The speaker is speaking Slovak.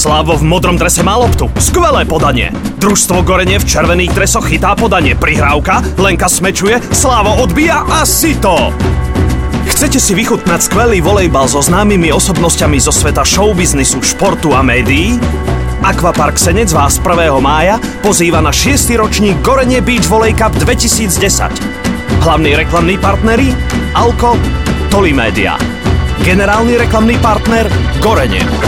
Slavo v modrom drese má loptu. Skvelé podanie. Družstvo Gorenie v červených dresoch chytá podanie. Prihrávka, Lenka smečuje, Slavo odbíja a sito. Chcete si vychutnať skvelý volejbal so známymi osobnosťami zo sveta showbiznisu, športu a médií? Aquapark Senec vás 1. mája pozýva na 6. ročník Gorenie Beach Volley Cup 2010. Hlavní reklamní partneri Alko, Tolimedia. Generálny reklamný partner Gorenie.